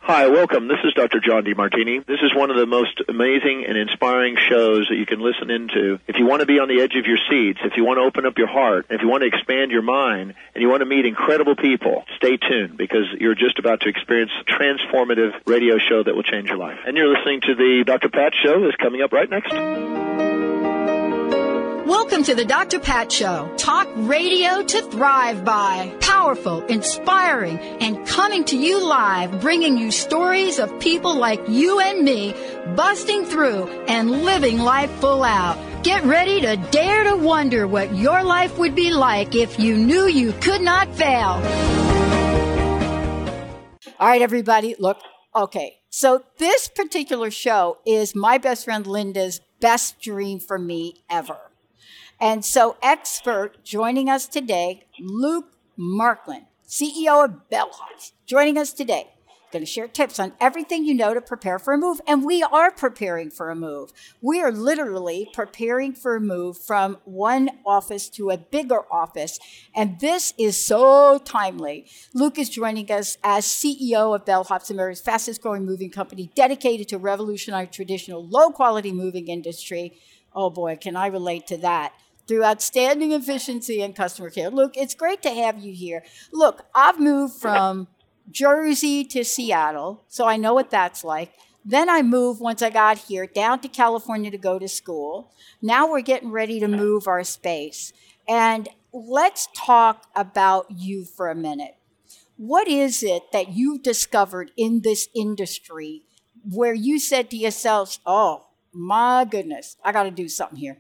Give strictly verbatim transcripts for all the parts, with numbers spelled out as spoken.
Hi, welcome. This is Doctor John DeMartini. This is one of the most amazing and inspiring shows that you can listen into. If you want to be on the edge of your seats, if you want to open up your heart, if you want to expand your mind, and you want to meet incredible people, stay tuned because you're just about to experience a transformative radio show that will change your life. And you're listening to the Doctor Pat Show that's coming up right next. Welcome to the Doctor Pat Show. Talk radio to thrive by. Powerful, inspiring, and coming to you live, bringing you stories of people like you and me, busting through and living life full out. Get ready to dare to wonder what your life would be like if you knew you could not fail. All right, everybody, look. Okay, so this particular show is my best friend Linda's best dream for me ever. And so expert joining us today, Luke Markland, C E O of Bellhops, joining us today. Going to share tips on everything you know to prepare for a move. And we are preparing for a move. We are literally preparing for a move from one office to a bigger office. And this is so timely. Luke is joining us as C E O of Bellhops, America's fastest growing moving company, dedicated to revolutionize traditional low quality moving industry. Oh boy, can I relate to that. Through outstanding efficiency and customer care. Luke, it's great to have you here. Look, I've moved from Jersey to Seattle, so I know what that's like. Then I moved, once I got here, down to California to go to school. Now we're getting ready to move our space. And let's talk about you for a minute. What is it that you discovered in this industry where you said to yourselves, oh, my goodness, I got to do something here?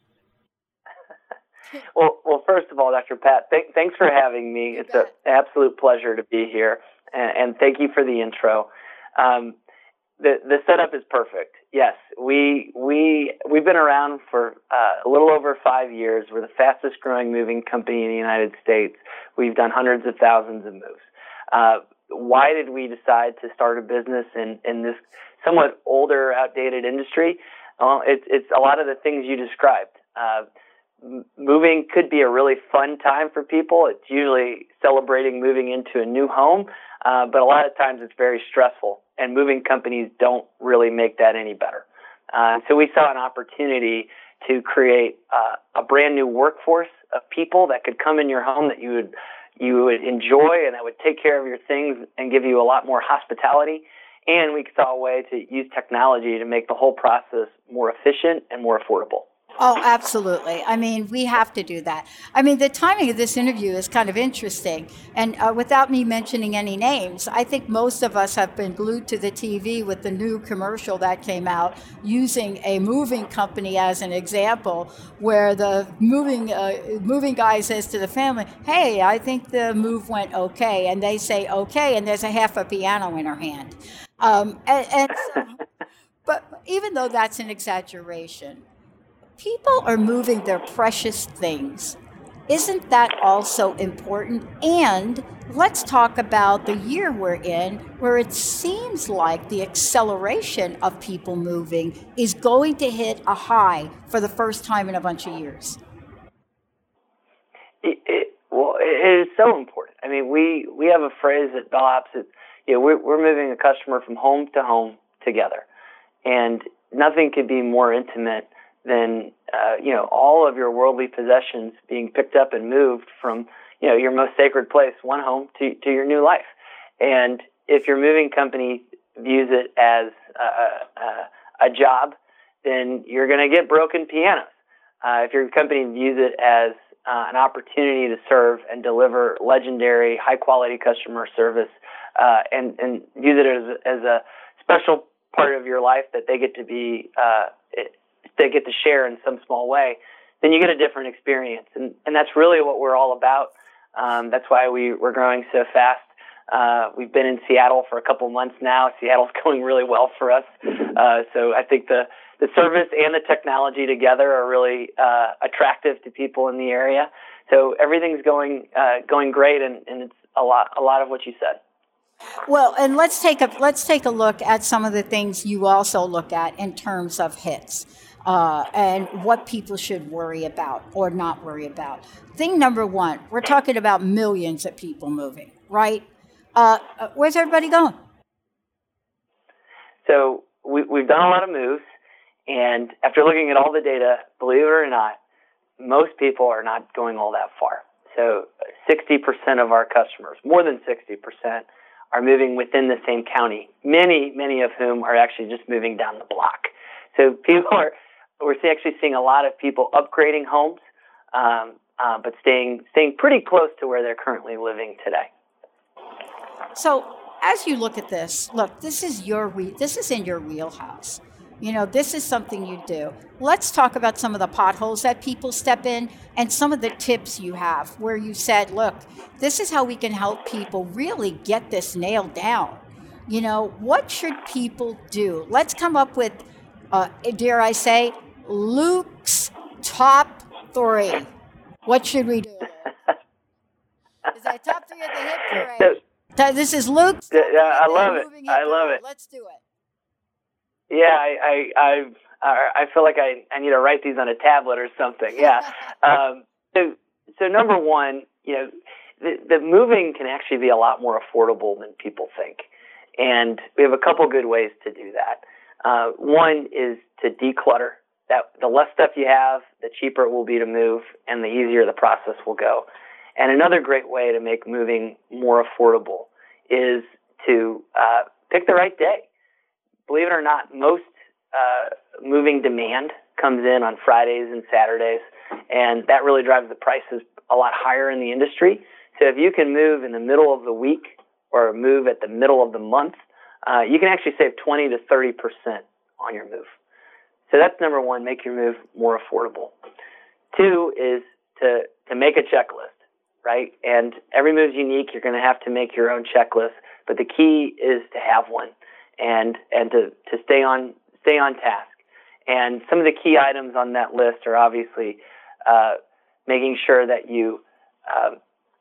Well, well, first of all, Doctor Pat, th- thanks for having me. It's an absolute pleasure to be here, and, and thank you for the intro. Um, the the setup is perfect. Yes, we we we've been around for uh, a little over five years. We're the fastest growing moving company in the United States. We've done hundreds of thousands of moves. Uh, why did we decide to start a business in in this somewhat older, outdated industry? Well, it's it's a lot of the things you described. Uh, Moving could be a really fun time for people. It's usually celebrating moving into a new home, uh, but a lot of times it's very stressful, and moving companies don't really make that any better. Uh, so we saw an opportunity to create uh, a brand new workforce of people that could come in your home that you would you would enjoy and that would take care of your things and give you a lot more hospitality. And we saw a way to use technology to make the whole process more efficient and more affordable. Oh, absolutely. I mean, we have to do that. I mean, the timing of this interview is kind of interesting. And uh, without me mentioning any names, I think most of us have been glued to the T V with the new commercial that came out using a moving company as an example, where the moving uh, moving guy says to the family, hey, I think the move went okay. And they say, okay, and there's a half a piano in her hand. Um, and, and so, but even though that's an exaggeration, people are moving their precious things. Isn't that also important? And let's talk about the year we're in, where it seems like the acceleration of people moving is going to hit a high for the first time in a bunch of years. It, it, well, it is so important. I mean, we, we have a phrase at Bellhops that, you know, we're, we're moving a customer from home to home together. And nothing could be more intimate than, uh, you know, all of your worldly possessions being picked up and moved from, you know, your most sacred place, one home, to, to your new life. And if your moving company views it as a, a, a job, then you're going to get broken pianos. Uh, if your company views it as uh, an opportunity to serve and deliver legendary, high-quality customer service, uh, and, and views it as, as a special part of your life that they get to be uh, it, they get to share in some small way, then you get a different experience. And, and that's really what we're all about. Um, that's why we, we're growing so fast. Uh, we've been in Seattle for a couple months now. Seattle's going really well for us. Uh, so I think the, the service and the technology together are really uh, attractive to people in the area. So everything's going uh, going great, and, and it's a lot a lot of what you said. Well, and let's take a let's take a look at some of the things you also look at in terms of hits. Uh, and what people should worry about or not worry about. Thing number one, we're talking about millions of people moving, right? Uh, where's everybody going? So we, we've done a lot of moves, and after looking at all the data, believe it or not, most people are not going all that far. So sixty percent of our customers, more than sixty percent, are moving within the same county, many, many of whom are actually just moving down the block. So people are, we're actually seeing a lot of people upgrading homes, um, uh, but staying staying pretty close to where they're currently living today. So as you look at this, look, this is your re- this is in your wheelhouse. You know, this is something you do. Let's talk about some of the potholes that people step in and some of the tips you have where you said, look, this is how we can help people really get this nailed down. You know, what should people do? Let's come up with, uh, dare I say, Luke's top three. What should we do? Is that top three at the hip parade? So, this is Luke's. Yeah, I love it. I love it. Let's do it. Yeah, I, I, I, I feel like I, I need to write these on a tablet or something. Yeah. um, so, so number one, you know, the, the moving can actually be a lot more affordable than people think, and we have a couple good ways to do that. Uh, one is to declutter. That the less stuff you have, the cheaper it will be to move, and the easier the process will go. And another great way to make moving more affordable is to uh, pick the right day. Believe it or not, most uh, moving demand comes in on Fridays and Saturdays, and that really drives the prices a lot higher in the industry. So if you can move in the middle of the week or move at the middle of the month, uh, you can actually save twenty to thirty percent on your move. So that's number one, make your move more affordable. Two is to, to make a checklist, right? And every move is unique. You're going to have to make your own checklist, but the key is to have one. And and to, to stay on stay on task. And some of the key items on that list are obviously uh, making sure that you uh,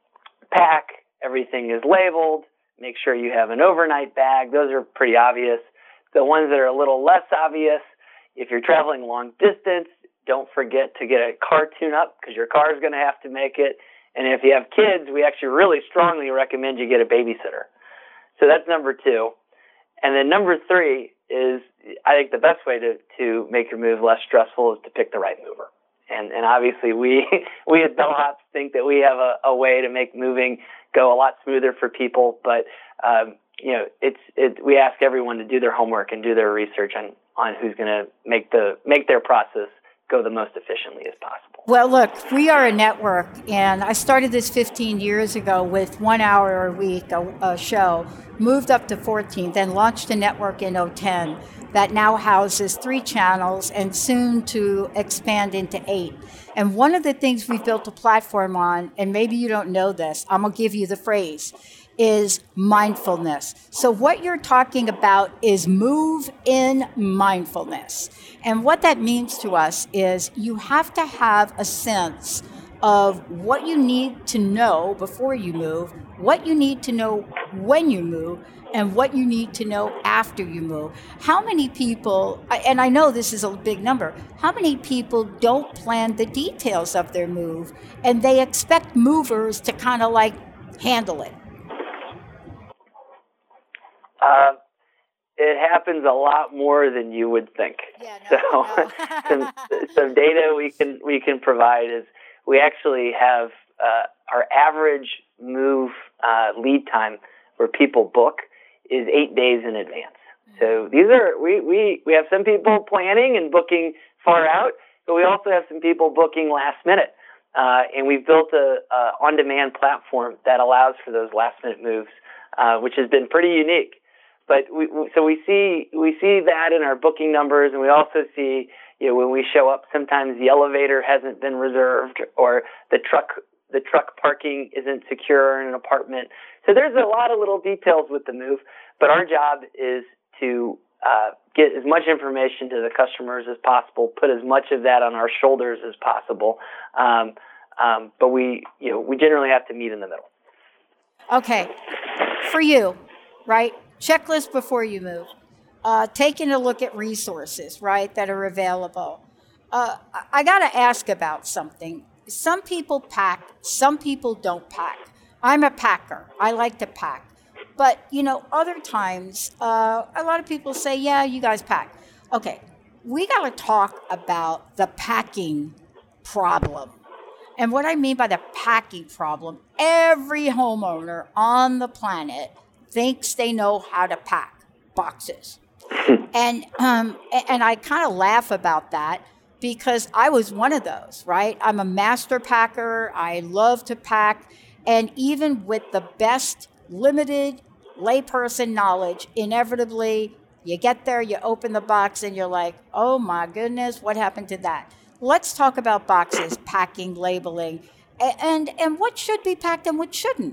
pack, everything is labeled, make sure you have an overnight bag. Those are pretty obvious. The ones that are a little less obvious, if you're traveling long distance, don't forget to get a car tune-up because your car is going to have to make it. And if you have kids, we actually really strongly recommend you get a babysitter. So that's number two. And then number three is, I think the best way to, to make your move less stressful is to pick the right mover. And and obviously we we at Bellhops think that we have a, a way to make moving go a lot smoother for people. But um, you know, it's it. We ask everyone to do their homework and do their research on, on who's going to make the make their process go the most efficiently as possible. Well, look, we are a network, and I started this fifteen years ago with one hour a week, a, a show, moved up to fourteen, then launched a network in oh ten that now houses three channels and soon to expand into eight. And one of the things we've built a platform on, and maybe you don't know this, I'm going to give you the phrase, is mindfulness. So what you're talking about is move in mindfulness. And what that means to us is you have to have a sense of what you need to know before you move, what you need to know when you move, and what you need to know after you move. How many people, and I know this is a big number, how many people don't plan the details of their move and they expect movers to kind of like handle it? Uh, it happens a lot more than you would think. Yeah, no, so no. some, some data we can we can provide is we actually have uh, our average move uh, lead time where people book is eight days in advance. So these are we, we, we have some people planning and booking far out, but we also have some people booking last minute. Uh, and we've built a, a on-demand platform that allows for those last-minute moves, uh, which has been pretty unique. But we, so we see we see that in our booking numbers, and we also see, you know, when we show up, sometimes the elevator hasn't been reserved, or the truck the truck parking isn't secure in an apartment. So there's a lot of little details with the move, but our job is to uh, get as much information to the customers as possible, put as much of that on our shoulders as possible. Um, um, but we, you know, we generally have to meet in the middle. Okay, for you, right? Checklist before you move. Uh, taking a look at resources, right, that are available. Uh, I got to ask about something. Some people pack, some people don't pack. I'm a packer. I like to pack. But, you know, other times, uh, a lot of people say, yeah, you guys pack. Okay, we got to talk about the packing problem. And what I mean by the packing problem, every homeowner on the planet thinks they know how to pack boxes. and um, and I kind of laugh about that because I was one of those, right? I'm a master packer. I love to pack. And even with the best limited layperson knowledge, inevitably, you get there, you open the box, and you're like, oh my goodness, what happened to that? Let's talk about boxes, packing, labeling, and and what should be packed and what shouldn't.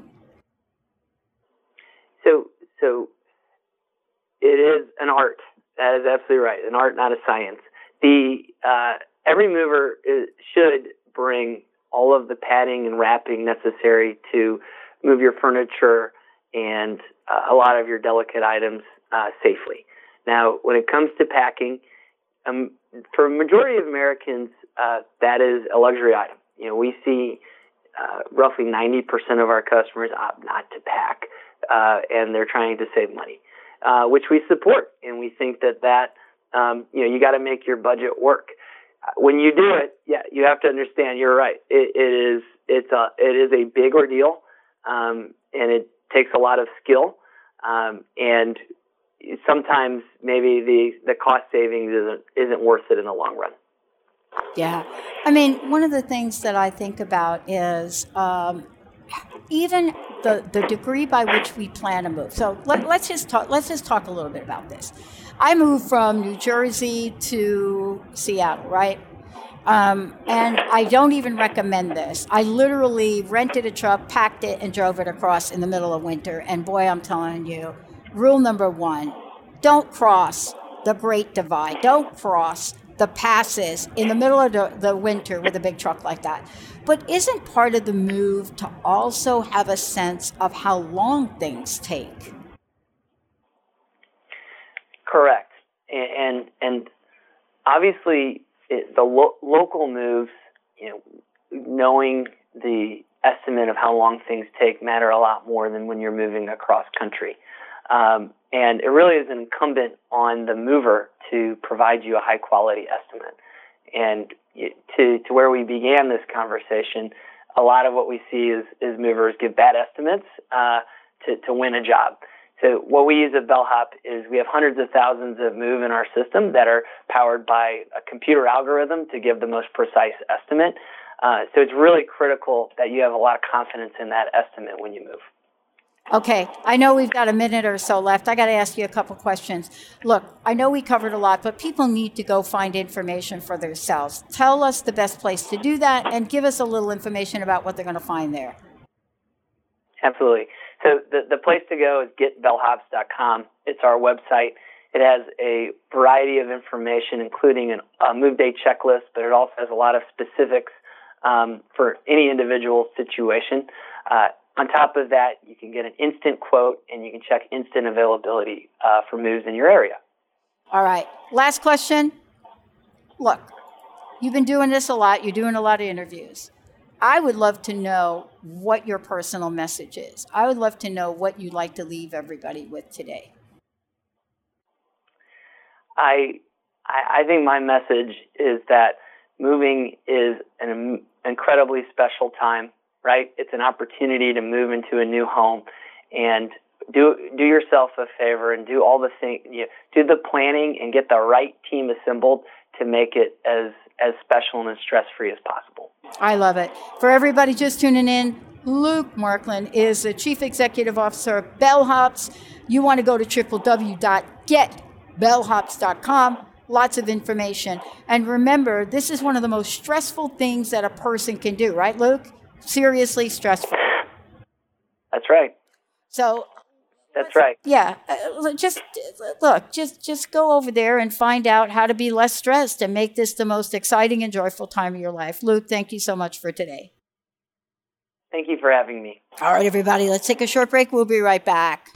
So, so it is an art. That is absolutely right. An art, not a science. The uh, every mover is, should bring all of the padding and wrapping necessary to move your furniture and uh, a lot of your delicate items uh, safely. Now, when it comes to packing, um, for a majority of Americans, uh, that is a luxury item. You know, we see uh, roughly ninety percent of our customers opt not to pack, uh, and they're trying to save money, uh, which we support. And we think that that, um, you know, you got to make your budget work. When you do it, yeah, you have to understand. You're right. It, it is it's a it is a big ordeal, um, and it takes a lot of skill, um, and sometimes maybe the, the cost savings isn't isn't worth it in the long run. Yeah, I mean, one of the things that I think about is um, even the the degree by which we plan to move. So let, let's just talk. Let's just talk a little bit about this. I moved from New Jersey to Seattle, right? Um, and I don't even recommend this. I literally rented a truck, packed it, and drove it across in the middle of winter. And boy, I'm telling you, rule number one, don't cross the Great Divide. Don't cross the passes in the middle of the, the winter with a big truck like that. But isn't part of the move to also have a sense of how long things take? Correct. And, and obviously, it, the lo- local moves, you know, knowing the estimate of how long things take matter a lot more than when you're moving across country. Um, and it really is incumbent on the mover to provide you a high quality estimate. And to, to where we began this conversation, a lot of what we see is, is movers give bad estimates uh, to, to win a job. So what we use at Bellhop is we have hundreds of thousands of move in our system that are powered by a computer algorithm to give the most precise estimate. Uh, so it's really critical that you have a lot of confidence in that estimate when you move. Okay, I know we've got a minute or so left. I got to ask you a couple questions. Look, I know we covered a lot, but people need to go find information for themselves. Tell us the best place to do that and give us a little information about what they're going to find there. Absolutely. So the, the place to go is get bellhops dot com. It's our website. It has a variety of information, including an, a move day checklist, but it also has a lot of specifics um, for any individual situation. Uh, on top of that, you can get an instant quote, and you can check instant availability uh, for moves in your area. All right. Last question. Look, you've been doing this a lot. You're doing a lot of interviews. I would love to know what your personal message is. I would love to know what you'd like to leave everybody with today. I I think my message is that moving is an incredibly special time, right? It's an opportunity to move into a new home, and do do yourself a favor and do all the thing, you know, do the planning and get the right team assembled to make it as as special and as stress-free as possible. I love it. For everybody just tuning in, Luke Marklin is the Chief Executive Officer of Bellhops. You want to go to w w w dot get bellhops dot com. Lots of information. And remember, this is one of the most stressful things that a person can do, right, Luke? Seriously stressful. That's right. So That's right. Yeah. Uh, just look, just just go over there and find out how to be less stressed and make this the most exciting and joyful time of your life. Luke, thank you so much for today. Thank you for having me. All right, everybody, let's take a short break. We'll be right back.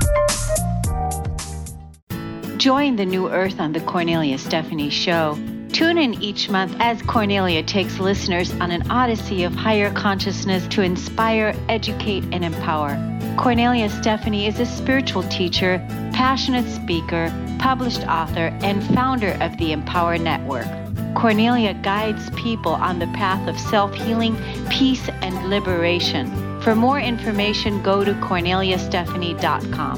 Join the new earth on the Cornelia Stephanie Show. Tune in each month as Cornelia takes listeners on an odyssey of higher consciousness to inspire, educate, and empower. Cornelia Stephanie is a spiritual teacher, passionate speaker, published author, and founder of the Empower Network. Cornelia guides people on the path of self-healing, peace, and liberation. For more information, go to cornelia stephanie dot com.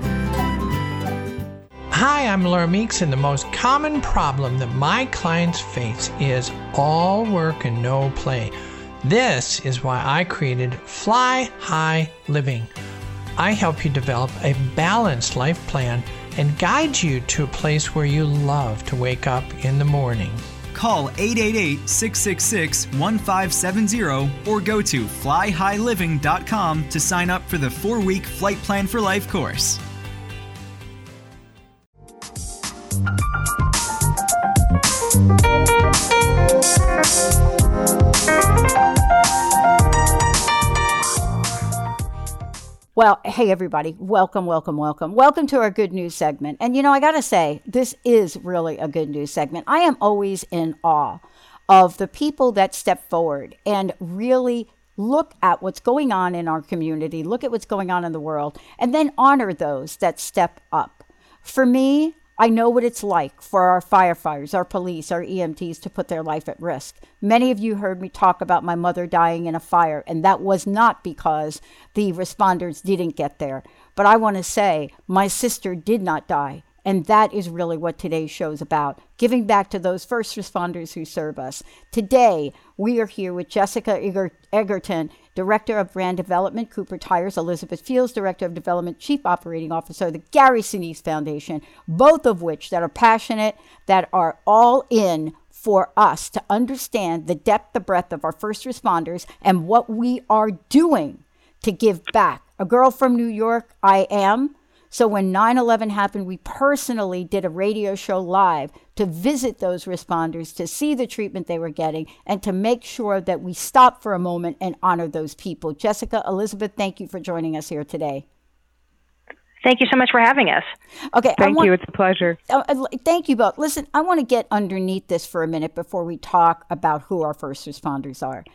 Hi, I'm Laura Meeks, and the most common problem that my clients face is all work and no play. This is why I created Fly High Living. I help you develop a balanced life plan and guide you to a place where you love to wake up in the morning. Call eight eight eight, six six six, one five seven zero or go to fly high living dot com to sign up for the four-week Flight Plan for Life course. Well, hey, everybody. Welcome, welcome, welcome. Welcome to our good news segment. And, you know, I got to say, this is really a good news segment. I am always in awe of the people that step forward and really look at what's going on in our community, look at what's going on in the world, and then honor those that step up. For me, I know what it's like for our firefighters, our police, our E M Ts to put their life at risk. Many of you heard me talk about my mother dying in a fire, and that was not because the responders didn't get there. But I want to say my sister did not die, and that is really what today's show is about, giving back to those first responders who serve us. Today, we are here with Jessica Eger- Egerton, Director of Brand Development, Cooper Tires, Elizabeth Fields, Director of Development, Chief Operating Officer, the Gary Sinise Foundation, both of which that are passionate, that are all in for us to understand the depth, the breadth of our first responders and what we are doing to give back. A girl from New York, I am. So when nine eleven happened, we personally did a radio show live to visit those responders, to see the treatment they were getting, and to make sure that we stop for a moment and honor those people. Jessica, Elizabeth, thank you for joining us here today. Thank you so much for having us. Okay, Thank want, you. It's a pleasure. Uh, thank you both. Listen, I want to get underneath this for a minute before we talk about who our first responders are.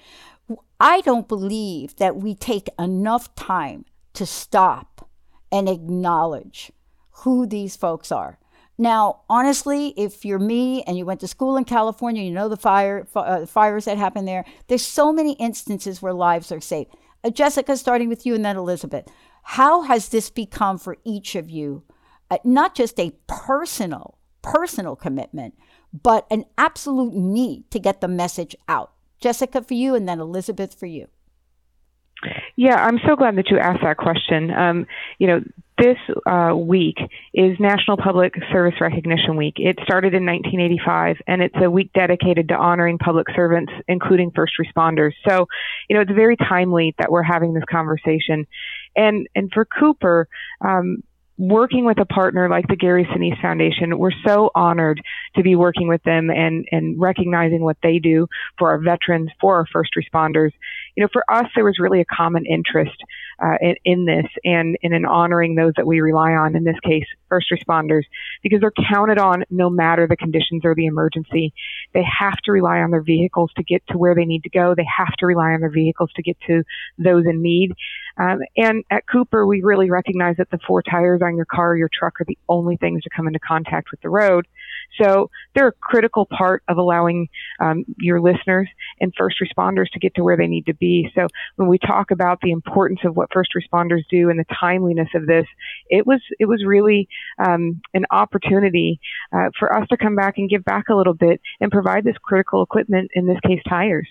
I don't believe that we take enough time to stop and acknowledge who these folks are. Now, honestly, if you're me and you went to school in California, you know the fire uh, fires that happen there, there's so many instances where lives are saved. Uh, Jessica, starting with you and then Elizabeth, how has this become for each of you, uh, not just a personal, personal commitment, but an absolute need to get the message out? Jessica, for you, and then Elizabeth, for you. Yeah, I'm so glad that you asked that question. Um, you know, this uh, week is National Public Service Recognition Week. It started in nineteen eighty-five, and it's a week dedicated to honoring public servants, including first responders. So, you know, it's very timely that we're having this conversation. And and for Cooper, um, working with a partner like the Gary Sinise Foundation, we're so honored to be working with them and, and recognizing what they do for our veterans, for our first responders. You know, for us, there was really a common interest uh, in, in this and, and in honoring those that we rely on, in this case, first responders, because they're counted on no matter the conditions or the emergency. They have to rely on their vehicles to get to where they need to go. They have to rely on their vehicles to get to those in need. Um, and at Cooper, we really recognize that the four tires on your car or your truck are the only things to come into contact with the road. So they're a critical part of allowing um, your listeners and first responders to get to where they need to be. So when we talk about the importance of what first responders do and the timeliness of this, it was it was really um, an opportunity uh, for us to come back and give back a little bit and provide this critical equipment, in this case, tires.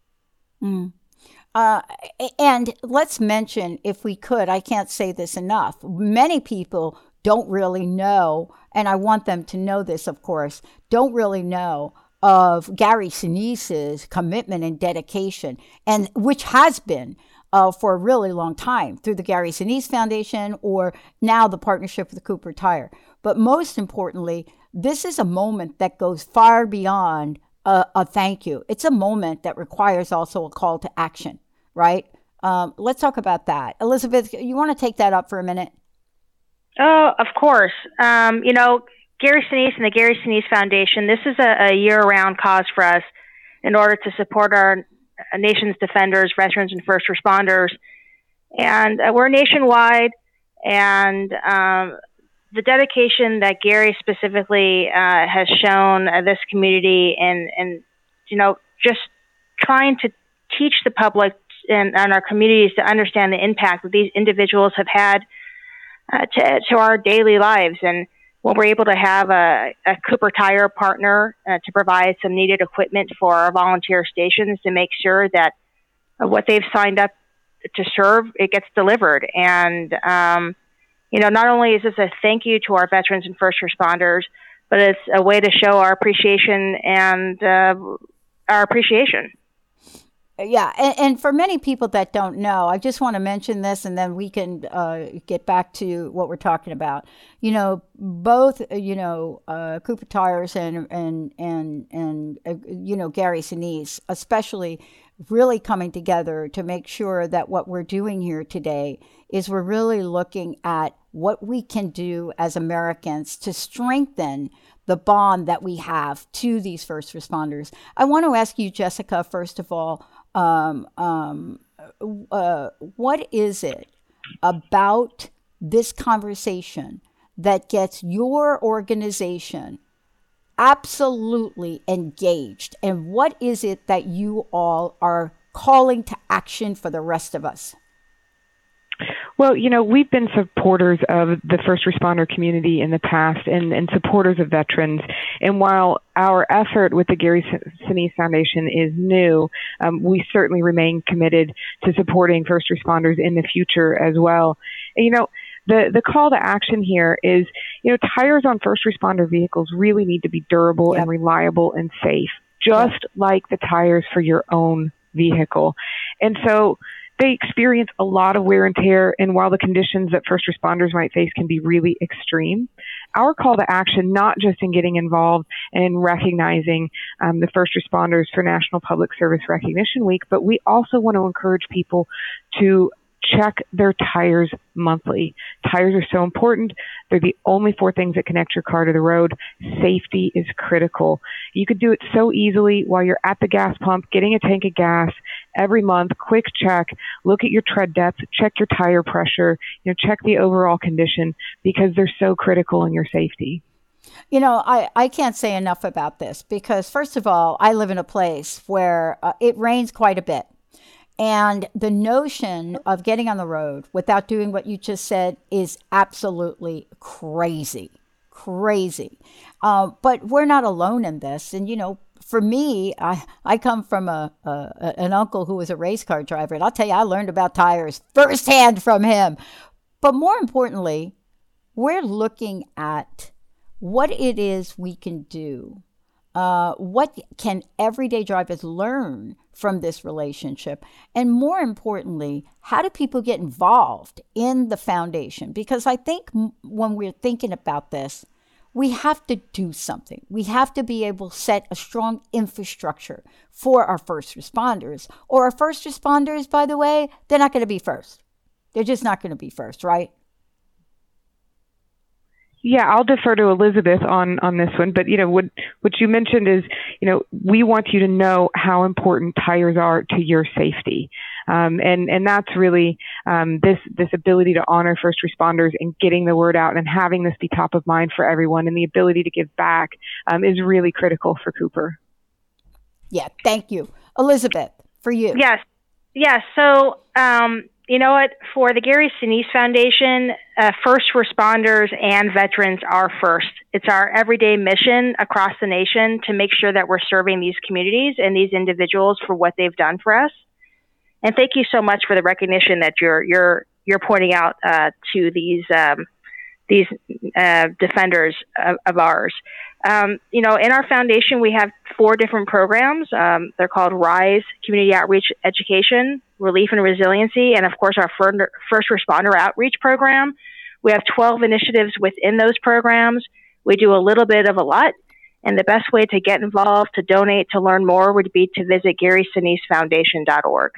Mm. Uh, and let's mention, if we could, I can't say this enough, many people don't really know, and I want them to know this, of course, don't really know of Gary Sinise's commitment and dedication, and which has been uh, for a really long time through the Gary Sinise Foundation or now the partnership with Cooper Tire. But most importantly, this is a moment that goes far beyond a, a thank you. It's a moment that requires also a call to action, right? Um, let's talk about that. Elizabeth, you want to take that up for a minute? Oh, of course. Um, you know, Gary Sinise and the Gary Sinise Foundation, this is a, a year-round cause for us in order to support our nation's defenders, veterans, and first responders. And uh, we're nationwide, and um, the dedication that Gary specifically uh, has shown uh, this community and, and, you know, just trying to teach the public and, and our communities to understand the impact that these individuals have had uh, to, to our daily lives. And when we're able to have a, a Cooper Tire partner uh, to provide some needed equipment for our volunteer stations to make sure that uh, what they've signed up to serve, it gets delivered. And, um, you know, not only is this a thank you to our veterans and first responders, but it's a way to show our appreciation and uh, our appreciation. Yeah, and, and for many people that don't know, I just want to mention this, and then we can uh, get back to what we're talking about. You know, both, you know, uh, Cooper Tires and and and and uh, you know, Gary Sinise, especially, really coming together to make sure that what we're doing here today is we're really looking at what we can do as Americans to strengthen the bond that we have to these first responders. I want to ask you, Jessica, first of all, um, um, uh, what is it about this conversation that gets your organization absolutely engaged? And what is it that you all are calling to action for the rest of us? Well, you know, we've been supporters of the first responder community in the past and, and supporters of veterans. And while our effort with the Gary Sinise Foundation is new, um, we certainly remain committed to supporting first responders in the future as well. And, you know, The the call to action here is, you know, tires on first responder vehicles really need to be durable yep. and reliable and safe, just yep. like the tires for your own vehicle. And so they experience a lot of wear and tear, and while the conditions that first responders might face can be really extreme, our call to action, not just in getting involved and in recognizing um, the first responders for National Public Service Recognition Week, but we also want to encourage people to check their tires monthly. Tires are so important. They're the only four things that connect your car to the road. Safety is critical. You could do it so easily while you're at the gas pump, getting a tank of gas every month. Quick check, look at your tread depth, check your tire pressure, you know, check the overall condition, because they're so critical in your safety. You know, I, I can't say enough about this because, first of all, I live in a place where uh, it rains quite a bit. And the notion of getting on the road without doing what you just said is absolutely crazy, crazy. Um, but we're not alone in this. And, you know, for me, I, I come from a, a an uncle who was a race car driver. And I'll tell you, I learned about tires firsthand from him. But more importantly, we're looking at what it is we can do. Uh, what can everyday drivers learn from this relationship? And more importantly, how do people get involved in the foundation? Because I think m- when we're thinking about this, we have to do something. We have to be able to set a strong infrastructure for our first responders. Or our first responders, by the way, they're not going to be first. They're just not going to be first, right? Yeah, I'll defer to Elizabeth on, on this one. But, you know, what what you mentioned is, you know, we want you to know how important tires are to your safety. Um, and, and that's really um, this this ability to honor first responders and getting the word out and having this be top of mind for everyone, and the ability to give back um, is really critical for Cooper. Yeah, thank you. Elizabeth, for you. Yes. Yes. So, um, you know what? For the Gary Sinise Foundation, uh, first responders and veterans are first. It's our everyday mission across the nation to make sure that we're serving these communities and these individuals for what they've done for us. And thank you so much for the recognition that you're you're you're pointing out uh, to these um, these uh, defenders of, of ours. Um, you know, in our foundation, we have four different programs. Um, they're called RISE, Community Outreach Education, Relief and Resiliency, and of course our First Responder Outreach Program. We have twelve initiatives within those programs. We do a little bit of a lot, and the best way to get involved, to donate, to learn more would be to visit Gary Sinise Foundation dot org.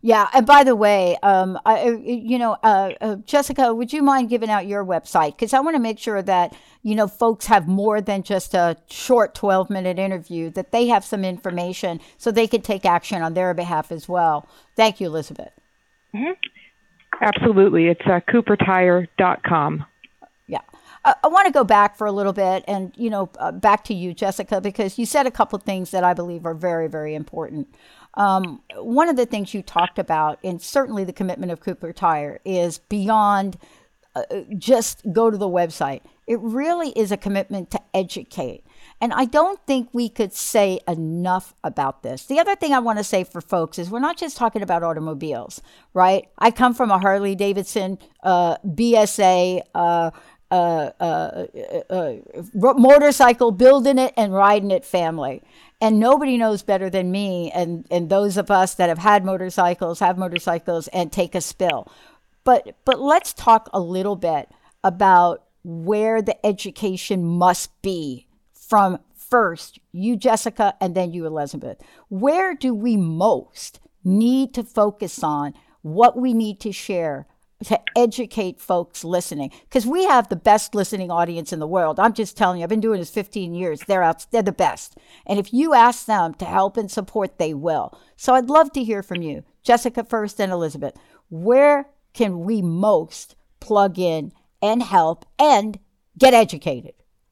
Yeah, and by the way, um, I, you know, uh, uh, Jessica, would you mind giving out your website? Because I want to make sure that, you know, folks have more than just a short twelve-minute interview, that they have some information so they can take action on their behalf as well. Thank you, Elizabeth. Mm-hmm. Absolutely. It's uh, cooper tire dot com. Yeah. I, I want to go back for a little bit and, you know, uh, back to you, Jessica, because you said a couple of things that I believe are very, very important. Um, one of the things you talked about, and certainly the commitment of Cooper Tire, is beyond uh, just go to the website. It really is a commitment to educate. And I don't think we could say enough about this. The other thing I want to say for folks is we're not just talking about automobiles, right? I come from a Harley Davidson, uh, B S A, uh, uh, uh, uh, motorcycle, building it and riding it family. And nobody knows better than me and, and those of us that have had motorcycles, have motorcycles, and take a spill. But but let's talk a little bit about where the education must be from first you, Jessica, and then you, Elizabeth. Where do we most need to focus on what we need to share to educate folks listening? Because we have the best listening audience in the world. I'm just telling you, I've been doing this fifteen years. They're out, they're the best. And if you ask them to help and support, they will. So I'd love to hear from you. Jessica first and Elizabeth. Where can we most plug in and help and get educated?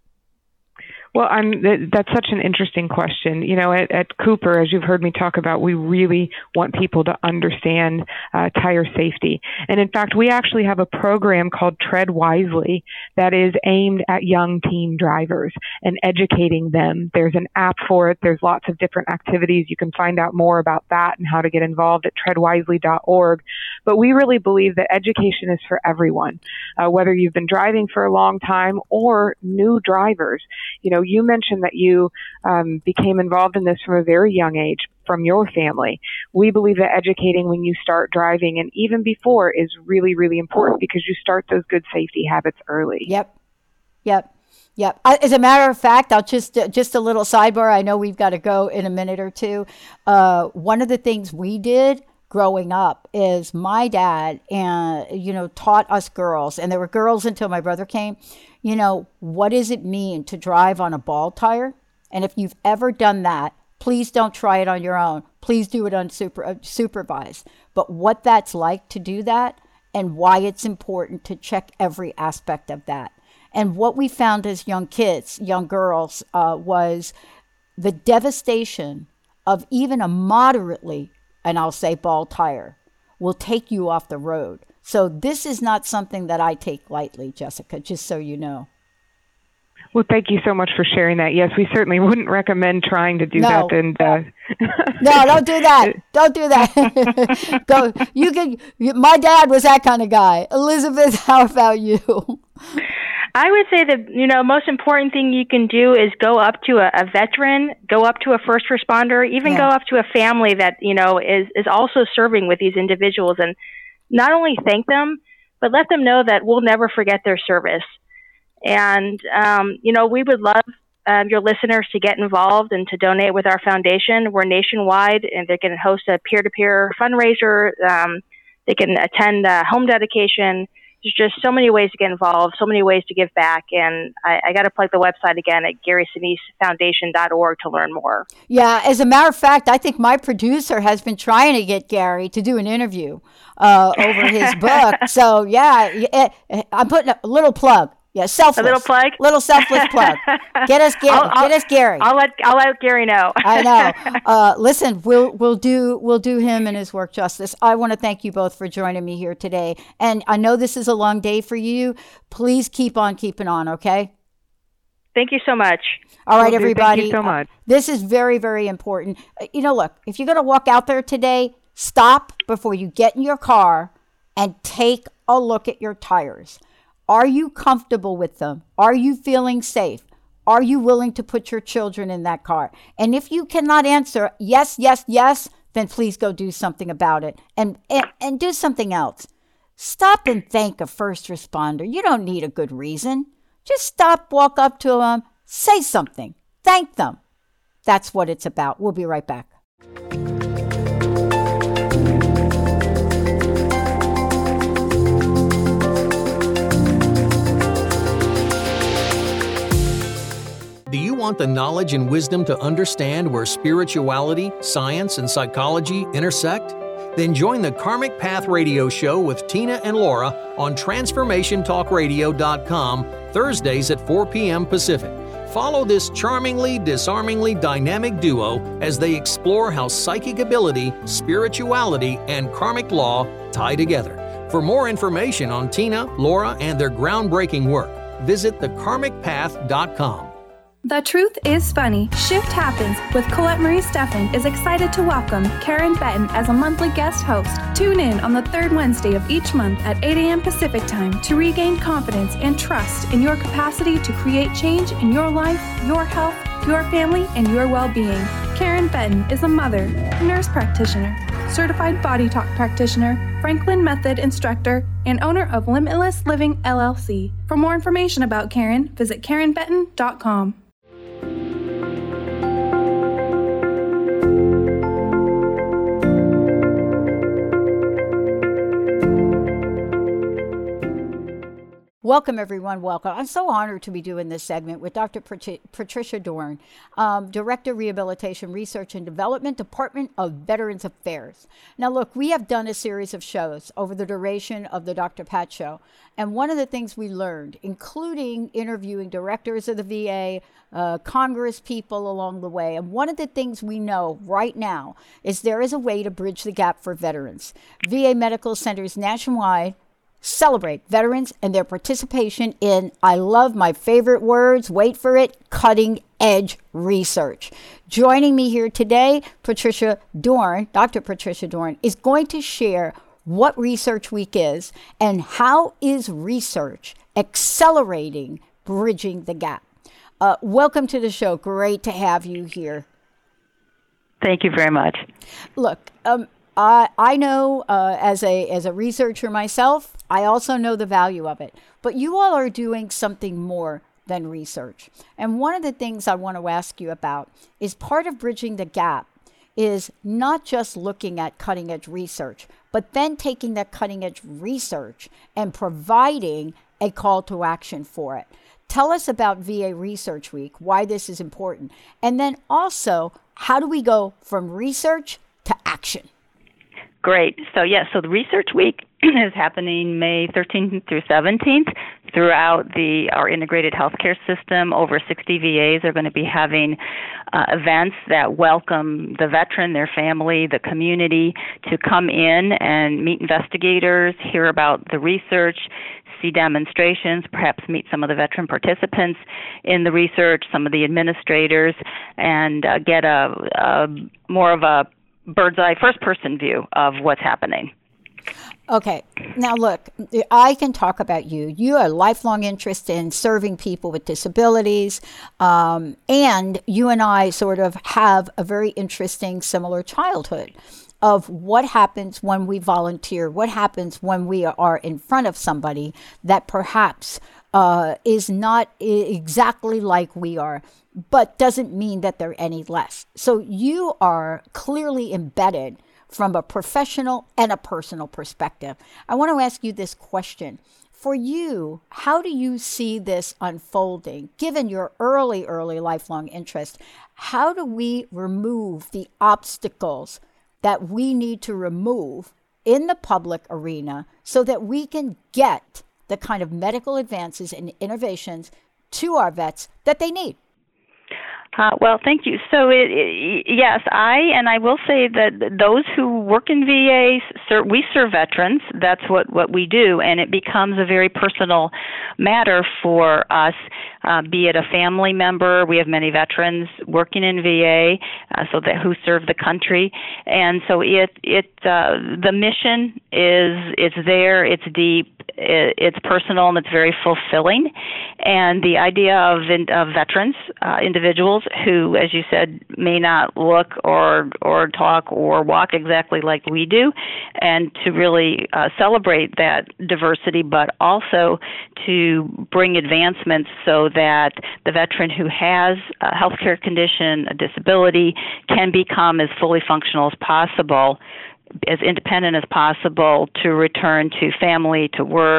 Well, I'm, that's such an interesting question. You know, at, at Cooper, as you've heard me talk about, we really want people to understand uh, tire safety. And in fact, we actually have a program called Tread Wisely that is aimed at young teen drivers and educating them. There's an app for it. There's lots of different activities. You can find out more about that and how to get involved at tread wisely dot org. But we really believe that education is for everyone, uh, whether you've been driving for a long time or new drivers. You know, you mentioned that you um, became involved in this from a very young age from your family. We believe that educating when you start driving and even before is really, really important because you start those good safety habits early. Yep. Yep. Yep. As a matter of fact, I'll just, uh, just a little sidebar. I know we've got to go in a minute or two. Uh, one of the things we did growing up is my dad and, you know, taught us girls, and there were girls until my brother came, you know, what does it mean to drive on a ball tire? And if you've ever done that, please don't try it on your own. Please do it unsupervised. But what that's like to do that and why it's important to check every aspect of that. And what we found as young kids, young girls, uh, was the devastation of even a moderately, and I'll say ball tire, will take you off the road. So this is not something that I take lightly, Jessica, just so you know. Well, thank you so much for sharing that. Yes, we certainly wouldn't recommend trying to do no. that. And uh... no, don't do that. Don't do that. Go. You can. You, my dad was that kind of guy. Elizabeth, how about you? I would say that, you know, most important thing you can do is go up to a, a veteran, go up to a first responder, even yeah. go up to a family that, you know, is, is also serving with these individuals, and not only thank them, but let them know that we'll never forget their service. And, um, you know, we would love um, your listeners to get involved and to donate with our foundation. We're nationwide, and they can host a peer-to-peer fundraiser. Um, they can attend a home dedication. There's just so many ways to get involved, so many ways to give back. And I, I got to plug the website again at gary sinise foundation dot org to learn more. Yeah, as a matter of fact, I think my producer has been trying to get Gary to do an interview uh, over his book. So, yeah, it, I'm putting a little plug. Yeah, selfless. A little plug? Little selfless plug. Get us, Gary. I'll, I'll, get us Gary. I'll let I'll let Gary know. I know. Uh, listen, we'll we'll do we'll do him and his work justice. I want to thank you both for joining me here today. And I know this is a long day for you. Please keep on keeping on, okay? Thank you so much. All right, Will do. everybody. Thank you so much. Uh, this is very, very important. Uh, you know, look, if you're going to walk out there today, stop before you get in your car and take a look at your tires. Are you comfortable with them? Are you feeling safe? Are you willing to put your children in that car? And if you cannot answer yes, yes, yes, then please go do something about it and, and, and do something else. Stop and thank a first responder. You don't need a good reason. Just stop, walk up to them, say something, thank them. That's what it's about. We'll be right back. want the knowledge and wisdom to understand where spirituality, science, and psychology intersect? Then join the Karmic Path Radio Show with Tina and Laura on transformation talk radio dot com Thursdays at four p.m. Pacific. Follow this charmingly, disarmingly dynamic duo as they explore how psychic ability, spirituality, and karmic law tie together. For more information on Tina, Laura, and their groundbreaking work, visit the karmic path dot com. The Truth is Funny. Shift Happens with Colette Marie Steffen is excited to welcome Karen Benton as a monthly guest host. Tune in on the third Wednesday of each month at eight a.m. Pacific Time to regain confidence and trust in your capacity to create change in your life, your health, your family, and your well-being. Karen Benton is a mother, nurse practitioner, certified body talk practitioner, Franklin Method instructor, and owner of Limitless Living L L C. For more information about Karen, visit karen benton dot com. Welcome, everyone. Welcome. I'm so honored to be doing this segment with Doctor Pat- Patricia Dorn, um, Director, Rehabilitation Research and Development, Department of Veterans Affairs. Now, look, we have done a series of shows over the duration of the Doctor Pat Show. And one of the things we learned, including interviewing directors of the V A, uh, Congress people along the way, and one of the things we know right now is there is a way to bridge the gap for veterans. V A medical centers nationwide celebrate veterans and their participation in, I love my favorite words, wait for it, cutting edge research. Joining me here today, Patricia Dorn, Doctor Patricia Dorn, is going to share what Research Week is and how is research accelerating bridging the gap. Uh, welcome to the show. Great to have you here. Thank you very much. Look, um, I I know uh, as a as a researcher myself, I also know the value of it. But you all are doing something more than research. And one of the things I want to ask you about is part of bridging the gap is not just looking at cutting edge research, but then taking that cutting edge research and providing a call to action for it. Tell us about V A Research Week, why this is important. And then also, how do we go from research to action? Great. So, yes, yeah, so the Research Week is happening May thirteenth through seventeenth throughout the our integrated healthcare system. Over sixty V As are going to be having uh, events that welcome the veteran, their family, the community to come in and meet investigators, hear about the research, see demonstrations, perhaps meet some of the veteran participants in the research, some of the administrators, and uh, get a, a more of a bird's eye, first person view of what's happening. Okay. Now, look, I can talk about you. You have a lifelong interest in serving people with disabilities. Um, and you and I sort of have a very interesting, similar childhood of what happens when we volunteer, what happens when we are in front of somebody that perhaps uh, is not exactly like we are, but doesn't mean that they're any less. So you are clearly embedded from a professional and a personal perspective. I want to ask you this question. For you, how do you see this unfolding, given your early, early lifelong interest? How do we remove the obstacles that we need to remove in the public arena so that we can get the kind of medical advances and innovations to our vets that they need? Uh, well, thank you. So, it, it, yes, I, and I will say that those who work in V A, ser- we serve veterans. That's what, what we do, and it becomes a very personal matter for us, uh, be it a family member. We have many veterans working in V A, uh, so that who serve the country, and so it, it, uh, the mission is, it's there, it's deep, it, it's personal, and it's very fulfilling. And the idea of, of veterans, uh, individuals who, as you said, may not look or or talk or walk exactly like we do, and to really uh, celebrate that diversity, but also to bring advancements so that the veteran who has a healthcare condition, a disability, can become as fully functional as possible, as independent as possible, to return to family, to work,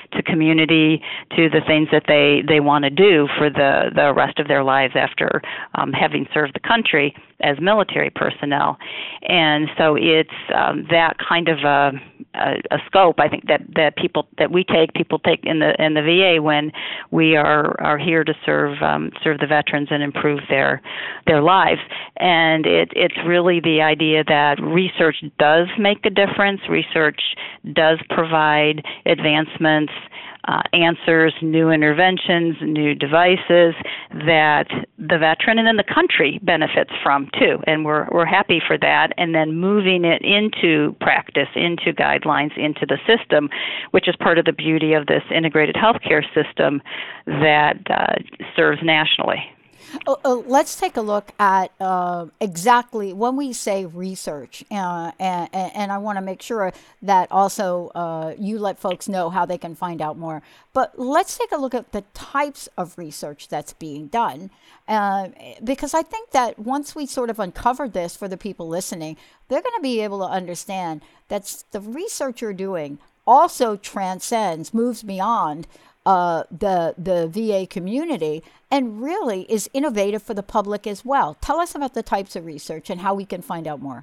to community, to the things that they, they want to do for the, the rest of their lives after um, having served the country as military personnel. And so it's um, that kind of a, a, a scope, I think, that, that people that we take, people take in the in the V A when we are, are here to serve um, serve the veterans and improve their their lives. And it, it's really the idea that research does make a difference. Research does provide advancements, uh, answers, new interventions, new devices that the veteran and then the country benefits from too. And we're we're happy for that. And then moving it into practice, into guidelines, into the system, which is part of the beauty of this integrated healthcare system that uh, serves nationally. Uh, uh, let's take a look at uh, exactly when we say research, uh, and, and I want to make sure that also uh, you let folks know how they can find out more. But let's take a look at the types of research that's being done, uh, because I think that once we sort of uncover this for the people listening, they're going to be able to understand that the research you're doing also transcends, moves beyond Uh, the the V A community, and really is innovative for the public as well. Tell us about the types of research and how we can find out more.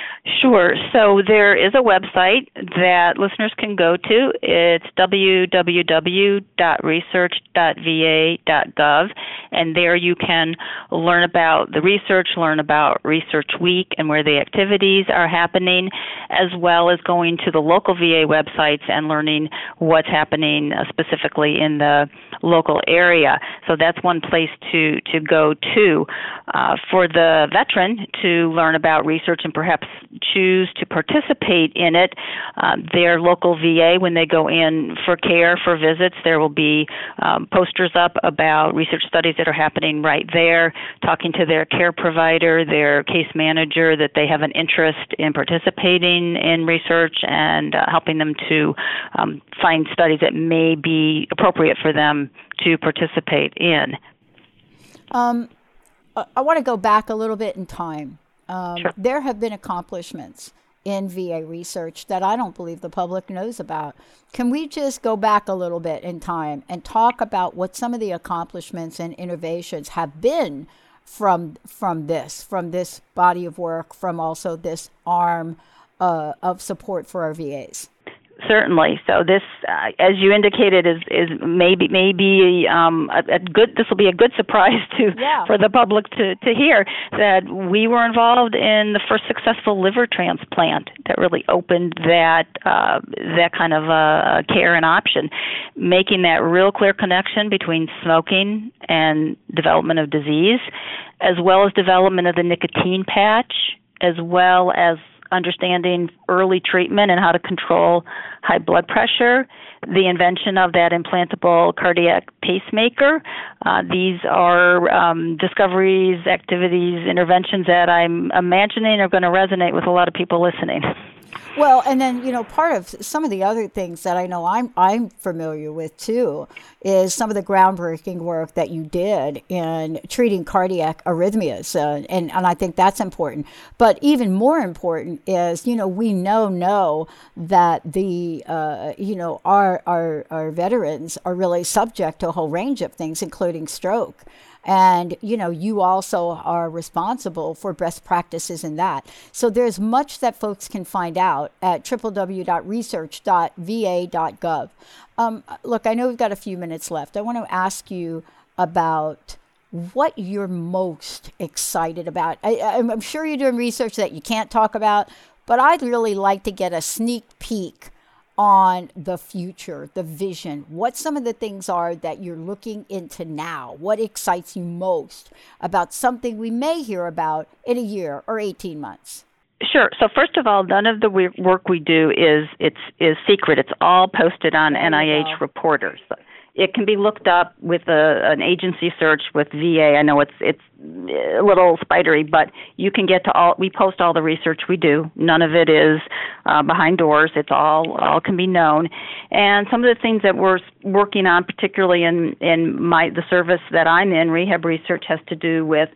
Sure. So there is a website that listeners can go to. It's w w w dot research dot v a dot gov, and there you can learn about the research, learn about Research Week and where the activities are happening, as well as going to the local V A websites and learning what's happening uh, specifically in the local area. So that's one place to, to go to. Uh, for the veteran to learn about research and perhaps choose to participate in it, uh, their local V A, when they go in for care, for visits, there will be um, posters up about research studies that are happening right there, talking to their care provider, their case manager, that they have an interest in participating in research and uh, helping them to um, find studies that may be appropriate for them to participate in. Um, I want to go back a little bit in time. Um, Sure. There have been accomplishments in V A research that I don't believe the public knows about. Can we just go back a little bit in time and talk about what some of the accomplishments and innovations have been from from this, from this body of work, from also this arm uh, of support for our V As? Certainly. So this, uh, as you indicated, is is maybe maybe um, a, a good. This will be a good surprise to Yeah. for the public to, to hear that we were involved in the first successful liver transplant that really opened that uh, that kind of uh, care and option, making that real clear connection between smoking and development of disease, as well as development of the nicotine patch, as well as understanding early treatment and how to control high blood pressure, the invention of that implantable cardiac pacemaker. Uh, these are um, discoveries, activities, interventions that I'm imagining are going to resonate with a lot of people listening. Well, and then, you know, part of some of the other things that I know I'm I'm familiar with too is some of the groundbreaking work that you did in treating cardiac arrhythmias, uh, and and I think that's important. But even more important is, you know, we know know that the uh, you know our our our veterans are really subject to a whole range of things, including stroke. And, you know, you also are responsible for best practices in that. So there's much that folks can find out at w w w dot research dot v a dot gov. Um, look, I know we've got a few minutes left. I want to ask you about what you're most excited about. I, I'm sure you're doing research that you can't talk about, but I'd really like to get a sneak peek on the future, the vision, what some of the things are that you're looking into now. What excites you most about something we may hear about in a year or eighteen months? Sure. So first of all, none of the work we do is it's is secret. It's all posted on N I H reporters. It can be looked up with a, an agency search with V A. I know it's it's a little spidery, but you can get to all. We post all the research we do. None of it is uh, behind doors. It's all all can be known. And some of the things that we're working on, particularly in in my the service that I'm in, rehab research, has to do with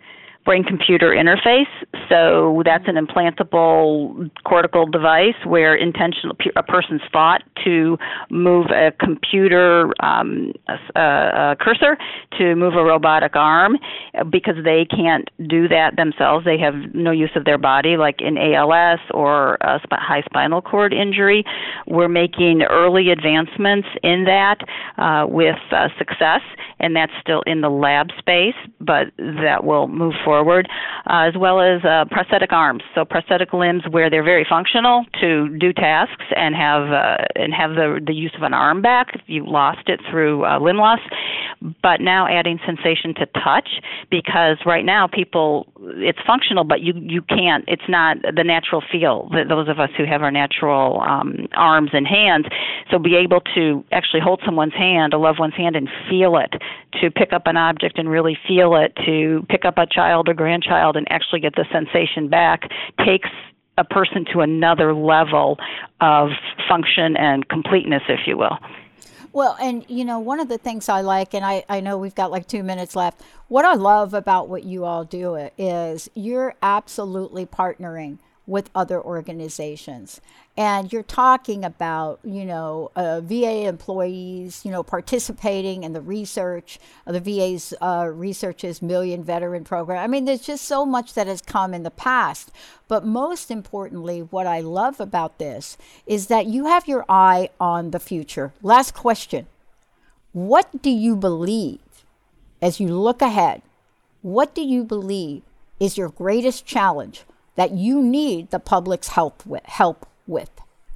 brain-computer interface. So that's an implantable cortical device where intentional a person's thought to move a computer um, a, a cursor to move a robotic arm, because they can't do that themselves. They have no use of their body, like in A L S or a sp- high spinal cord injury. We're making early advancements in that uh, with uh, success, and that's still in the lab space, but that will move forward, uh, as well as uh, prosthetic arms. So prosthetic limbs where they're very functional to do tasks and have uh, and have the the use of an arm back if you lost it through uh, limb loss, but now adding sensation to touch, because right now people, it's functional, but you, you can't, it's not the natural feel, those of us who have our natural um, arms and hands. So be able to actually hold someone's hand, a loved one's hand, and feel it, to pick up an object and really feel it, to pick up a child or grandchild and actually get the sensation back, takes a person to another level of function and completeness, if you will. Well, and, you know, one of the things I like, and I, I know we've got like two minutes left, what I love about what you all do is you're absolutely partnering with other organizations. And you're talking about, you know, uh, V A employees, you know, participating in the research of the V A's uh, Research's Million Veteran Program. I mean, there's just so much that has come in the past. But most importantly, what I love about this is that you have your eye on the future. Last question. What do you believe, as you look ahead, what do you believe is your greatest challenge that you need the public's help with? Help with?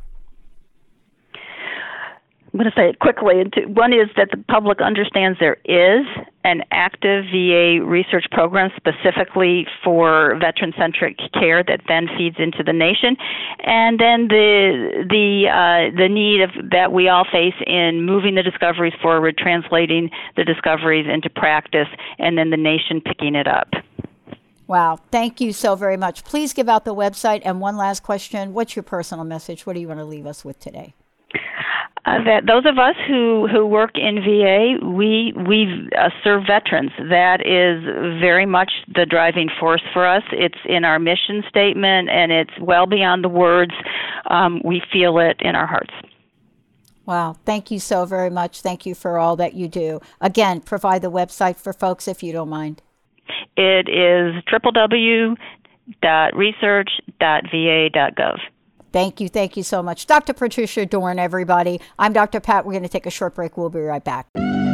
I'm going to say it quickly. One is that the public understands there is an active V A research program specifically for veteran-centric care that then feeds into the nation, and then the the uh, the need of that we all face in moving the discoveries forward, translating the discoveries into practice, and then the nation picking it up. Wow. Thank you so very much. Please give out the website. And one last question. What's your personal message? What do you want to leave us with today? Uh, that those of us who, who work in V A, we we uh, serve veterans. That is very much the driving force for us. It's in our mission statement, and it's well beyond the words. Um, we feel it in our hearts. Wow. Thank you so very much. Thank you for all that you do. Again, provide the website for folks if you don't mind. It is w w w dot research dot v a dot gov. Thank you. Thank you so much. Doctor Patricia Dorn, everybody. I'm Doctor Pat. We're going to take a short break. We'll be right back.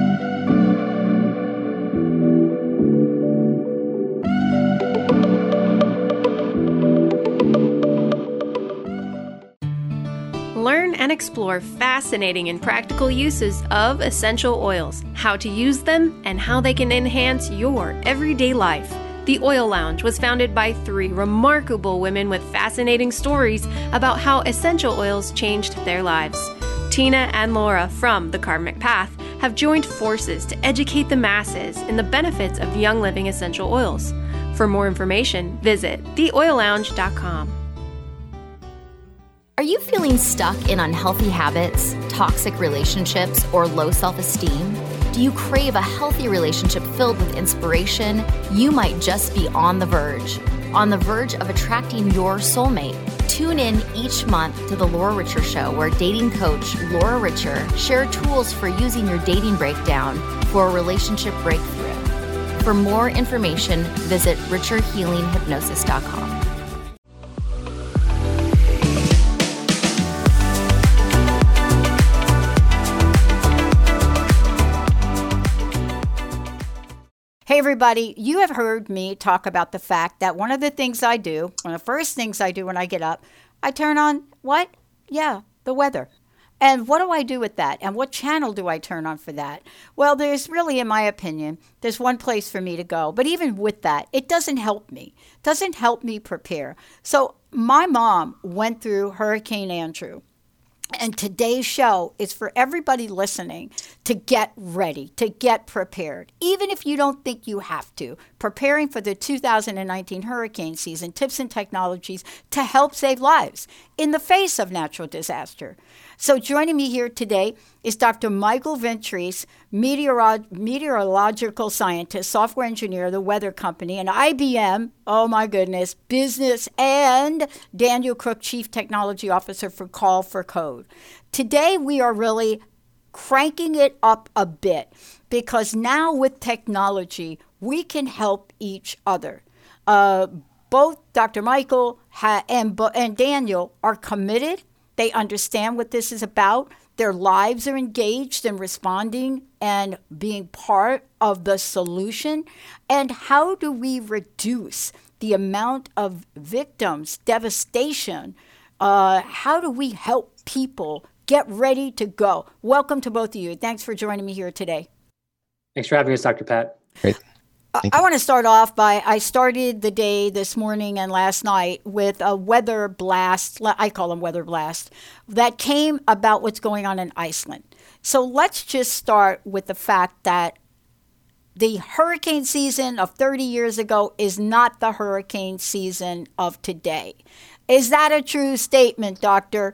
Learn and explore fascinating and practical uses of essential oils, how to use them, and how they can enhance your everyday life. The Oil Lounge was founded by three remarkable women with fascinating stories about how essential oils changed their lives. Tina and Laura from The Karmic Path have joined forces to educate the masses in the benefits of Young Living essential oils. For more information, visit the oil lounge dot com. Are you feeling stuck in unhealthy habits, toxic relationships, or low self-esteem? Do you crave a healthy relationship filled with inspiration? You might just be on the verge. On the verge of attracting your soulmate. Tune in each month to The Laura Richer Show, where dating coach Laura Richer shares tools for using your dating breakdown for a relationship breakthrough. For more information, visit richer healing hypnosis dot com. Hey, everybody, you have heard me talk about the fact that one of the things I do, one of the first things I do when I get up, I turn on what? Yeah, the weather. And what do I do with that? And what channel do I turn on for that? Well, there's really, in my opinion, there's one place for me to go. But even with that, it doesn't help me. It doesn't help me prepare. So my mom went through Hurricane Andrew. And today's show is for everybody listening to get ready, to get prepared, even if you don't think you have to. Preparing for the two thousand nineteen hurricane season, tips and technologies to help save lives in the face of natural disaster. So joining me here today is Doctor Michael Ventris, meteorolo- meteorological scientist, software engineer, the Weather Company, and I B M, oh my goodness, business, and Daniel Crook, Chief Technology Officer for Call for Code. Today we are really cranking it up a bit because now with technology, we can help each other. Uh, both Doctor Michael ha- and, and Daniel are committed. They understand what this is about. Their lives are engaged in responding and being part of the solution. And how do we reduce the amount of victims, devastation? Uh, how do we help people get ready to go? Welcome to both of you. Thanks for joining me here today. Thanks for having us, Doctor Pat. Great. I, I want to start off by, I started the day this morning and last night with a weather blast, I call them weather blast, that came about what's going on in Iceland. So let's just start with the fact that the hurricane season of thirty years ago is not the hurricane season of today. Is that a true statement, Doctor?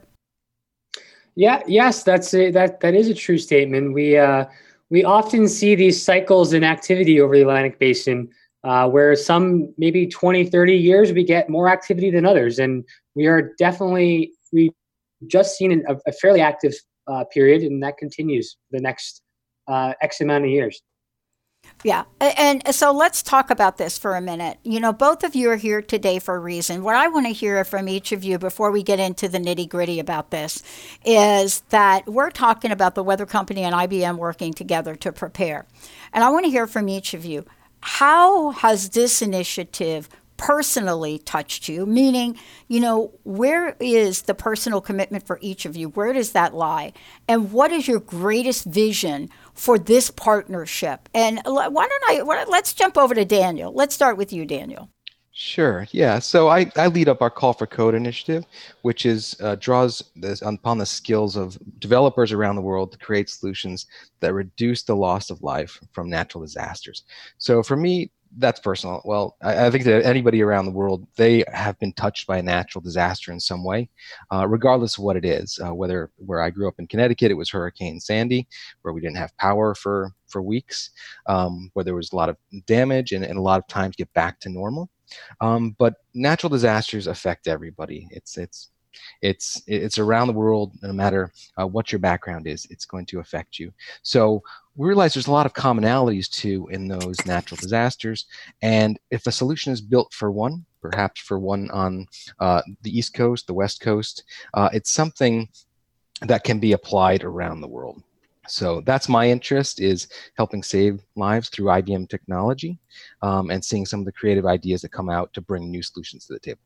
Yeah, yes, that's a, that that is a true statement. We uh, we often see these cycles in activity over the Atlantic Basin, uh, where some maybe twenty, thirty years we get more activity than others, and we are definitely we just seen a, a fairly active uh, period, and that continues for the next uh, X amount of years. Yeah. And so let's talk about this for a minute. You know, both of you are here today for a reason. What I want to hear from each of you before we get into the nitty gritty about this is that we're talking about the Weather Company and I B M working together to prepare. And I want to hear from each of you. How has this initiative personally touched you? Meaning, you know, where is the personal commitment for each of you? Where does that lie? And what is your greatest vision for this partnership? And why don't I, why, let's jump over to Daniel. Let's start with you, Daniel. Sure. Yeah. So I, I lead up our Call for Code initiative, which is uh, draws this, upon the skills of developers around the world to create solutions that reduce the loss of life from natural disasters. So for me, that's personal. Well, I, I think that anybody around the world, they have been touched by a natural disaster in some way, uh, regardless of what it is. Uh, whether where I grew up in Connecticut, it was Hurricane Sandy, where we didn't have power for, for weeks, um, where there was a lot of damage and, and a lot of time to get back to normal. Um, but natural disasters affect everybody. It's it's it's it's around the world. No matter uh, what your background is, it's going to affect you. So we realize there's a lot of commonalities too in those natural disasters. And if a solution is built for one, perhaps for one on uh, the East Coast, the West Coast, uh, it's something that can be applied around the world. So that's my interest, is helping save lives through I B M technology, um, and seeing some of the creative ideas that come out to bring new solutions to the table.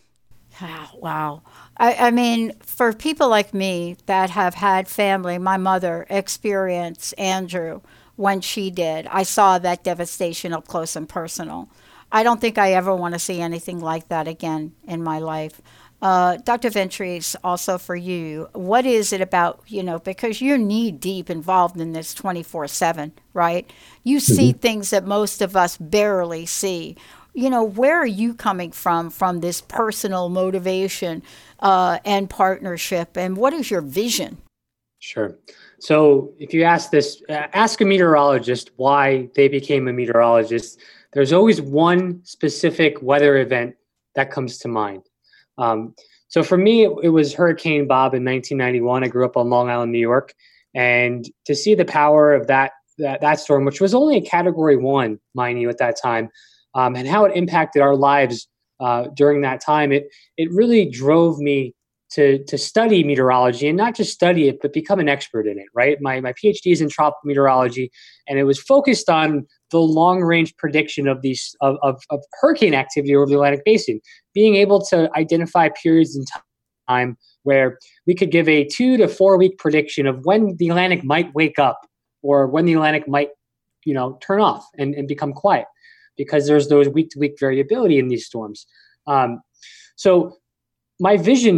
Wow. I, I mean, for people like me that have had family, my mother experience Andrew when she did, I saw that devastation up close and personal. I don't think I ever want to see anything like that again in my life. Uh, Doctor Ventris, also for you, what is it about, you know, because you're knee deep involved in this twenty-four seven, right? You see mm-hmm. things that most of us barely see. You know, where are you coming from, from this personal motivation uh, and partnership, and what is your vision? Sure. So if you ask this, uh, ask a meteorologist why they became a meteorologist, there's always one specific weather event that comes to mind. Um, so for me, it, it was Hurricane Bob in nineteen ninety-one. I grew up on Long Island, New York, and to see the power of that that, that storm, which was only a category one, mind you, at that time, um, and how it impacted our lives uh, during that time, it it really drove me to to study meteorology, and not just study it, but become an expert in it, right? My my PhD is in tropical meteorology, and it was focused on the long-range prediction of these of, of, of hurricane activity over the Atlantic Basin, being able to identify periods in time where we could give a two to four week prediction of when the Atlantic might wake up or when the Atlantic might, you know, turn off and, and become quiet, because there's those week to week variability in these storms. Um, so my vision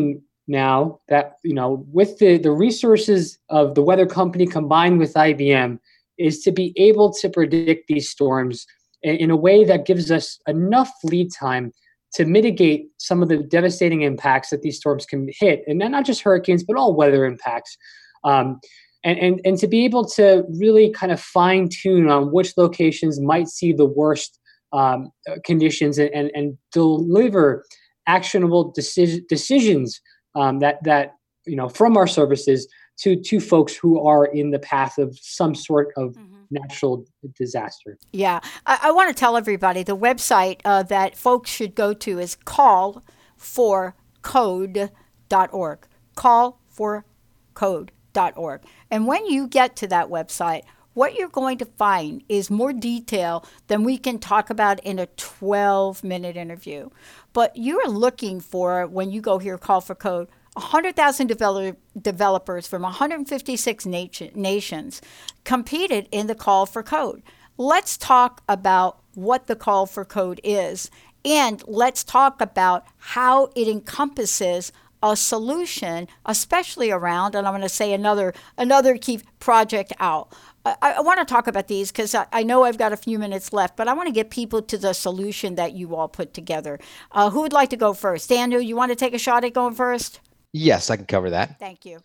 now that, you know, with the, the resources of the weather company combined with I B M, is to be able to predict these storms in, in a way that gives us enough lead time to mitigate some of the devastating impacts that these storms can hit, and not just hurricanes, but all weather impacts. Um, and, and, and to be able to really kind of fine tune on which locations might see the worst um, conditions and, and, and deliver actionable decision, decisions um, that, that, you know, from our services to, to folks who are in the path of some sort of mm-hmm. natural disaster. Yeah. I, I want to tell everybody the website uh, that folks should go to is call for code dot org. call for code dot org. And when you get to that website, what you're going to find is more detail than we can talk about in a twelve-minute interview. But you're looking for, when you go here, Call for Code, one hundred thousand develop, developers from one hundred fifty-six nation, nations competed in the Call for Code. Let's talk about what the Call for Code is, and let's talk about how it encompasses a solution, especially around, and I'm going to say another another key, Project Owl. I, I want to talk about these because I, I know I've got a few minutes left, but I want to get people to the solution that you all put together. Uh, who would like to go first? Daniel, you want to take a shot at going first? Yes, I can cover that. Thank you.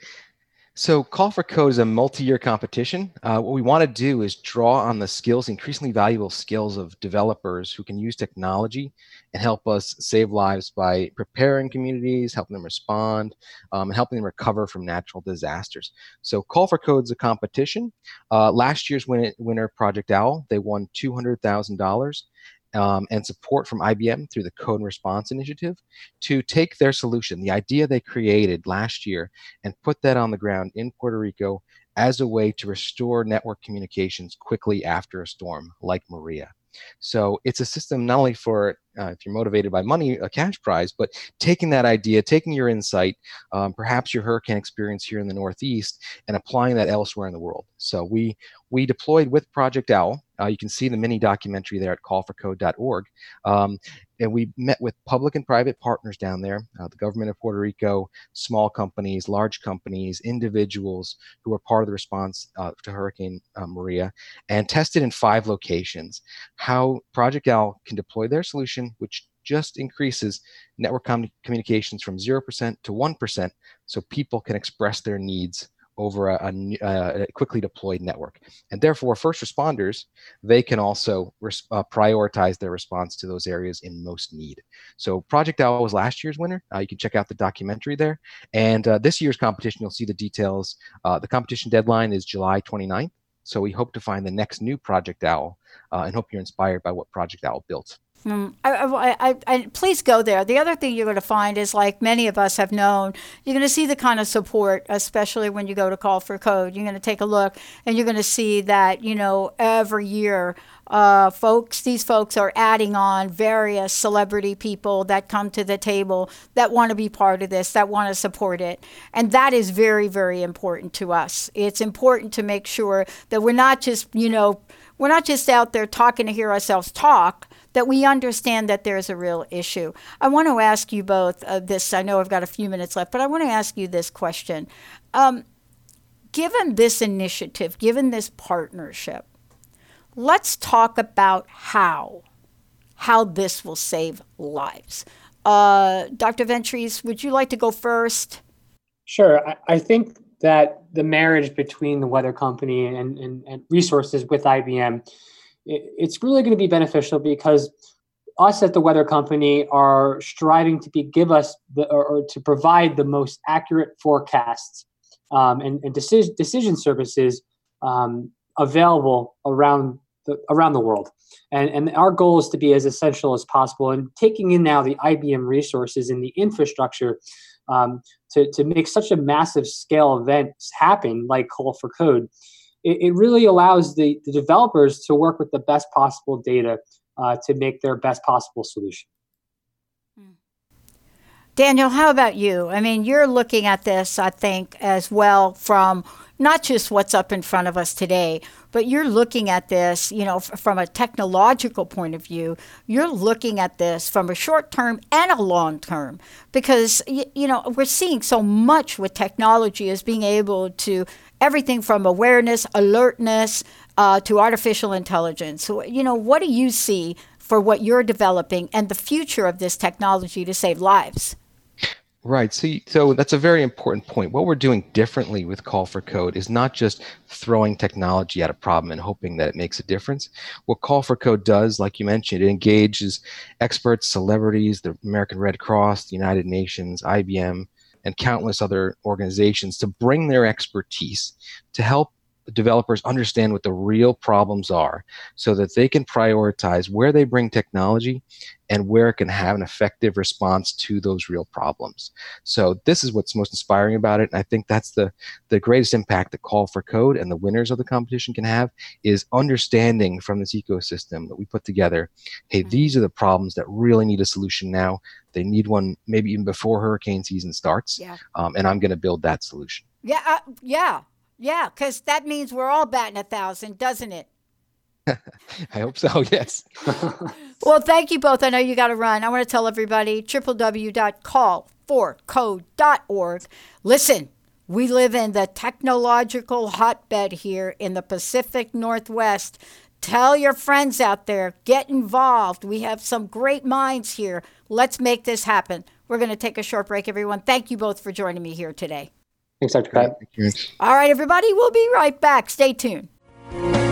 So Call for Code is a multi-year competition. Uh, what we want to do is draw on the skills, increasingly valuable skills of developers who can use technology and help us save lives by preparing communities, helping them respond, um, and helping them recover from natural disasters. So Call for Code is a competition. Uh, last year's win- winner, Project Owl, they won two hundred thousand dollars. Um, and support from I B M through the Code and Response Initiative to take their solution, the idea they created last year, and put that on the ground in Puerto Rico as a way to restore network communications quickly after a storm like Maria. So it's a system not only for, uh, if you're motivated by money, a cash prize, but taking that idea, taking your insight, um, perhaps your hurricane experience here in the Northeast, and applying that elsewhere in the world. So we we deployed with Project Owl. Uh, you can see the mini documentary there at call for code dot org. Um, and we met with public and private partners down there, uh, the government of Puerto Rico, small companies, large companies, individuals who are part of the response uh, to Hurricane uh, Maria, and tested in five locations how Project Owl can deploy their solution, which just increases network com- communications from zero percent to one percent so people can express their needs over a, a, a quickly deployed network. And therefore, first responders, they can also res- uh, prioritize their response to those areas in most need. So Project Owl was last year's winner. Uh, you can check out the documentary there. And uh, this year's competition, you'll see the details. Uh, the competition deadline is July twenty-ninth. So we hope to find the next new Project Owl uh, and hope you're inspired by what Project Owl built. Mm, I, I, I, I, please go there. The other thing you're going to find is, like many of us have known, you're going to see the kind of support, especially when you go to Call for Code. You're going to take a look, and you're going to see that, you know, every year, uh, folks, these folks are adding on various celebrity people that come to the table that want to be part of this, that want to support it. And that is very, very important to us. It's important to make sure that we're not just, you know, we're not just out there talking to hear ourselves talk, that we understand that there's a real issue. I want to ask you both uh, this. I know I've got a few minutes left, but I want to ask you this question. Um, given this initiative, given this partnership, let's talk about how, how this will save lives. Uh, Doctor Ventries, would you like to go first? Sure. I, I think that the marriage between the weather company and, and, and resources with I B M, it's really going to be beneficial because us at the weather company are striving to be give us the, or, or to provide the most accurate forecasts um, and, and decision decision services um, available around the around the world. And and our goal is to be as essential as possible. And taking in now the I B M resources and the infrastructure um, to to make such a massive scale event happen, like Call for Code. It really allows the, the developers to work with the best possible data uh, to make their best possible solution. Daniel, how about you? I mean, you're looking at this, I think, as well from not just what's up in front of us today, but you're looking at this, you know, f- from a technological point of view. You're looking at this from a short term and a long term, because, y- you know, we're seeing so much with technology as being able to everything from awareness, alertness, uh, to artificial intelligence. So, you know, what do you see for what you're developing and the future of this technology to save lives? Right. So, so that's a very important point. What we're doing differently with Call for Code is not just throwing technology at a problem and hoping that it makes a difference. What Call for Code does, like you mentioned, it engages experts, celebrities, the American Red Cross, the United Nations, I B M, and countless other organizations to bring their expertise to help developers understand what the real problems are so that they can prioritize where they bring technology and where it can have an effective response to those real problems. So this is what's most inspiring about it. And I think that's the, the greatest impact that Call for Code and the winners of the competition can have, is understanding from this ecosystem that we put together, hey, these are the problems that really need a solution now. They need one maybe even before hurricane season starts. Yeah. Um, and I'm going to build that solution. Yeah, uh, yeah, yeah, because that means we're all batting a thousand, doesn't it? I hope so, yes. Well, thank you both. I know you got to run. I want to tell everybody, w w w dot call for code dot org. Listen, we live in the technological hotbed here in the Pacific Northwest. Tell your friends out there, get involved. We have some great minds here. Let's make this happen. We're going to take a short break, everyone. Thank you both for joining me here today. Thanks, Doctor Pat. All right, everybody, we'll be right back. Stay tuned.